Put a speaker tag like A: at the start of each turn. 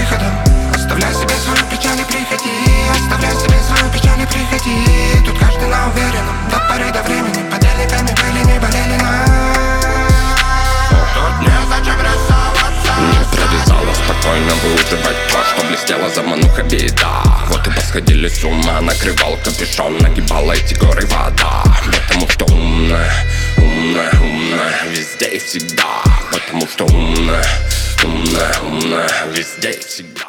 A: выходом. Оставляй себе свою печаль и приходи, оставляй себе свою печаль и приходи. Тут каждый на уверенном, до поры до времени. Подельниками были, не болели нас. Тут незачем рисоваться.
B: Не прорезала спокойно выуживать то, что блестело за мануха беда. Вот и посходили с ума, накрывал капюшон, нагибала эти горы вода. Потому что умная, умная, умная везде и всегда. Потому что умная, умная, умная везде и всегда.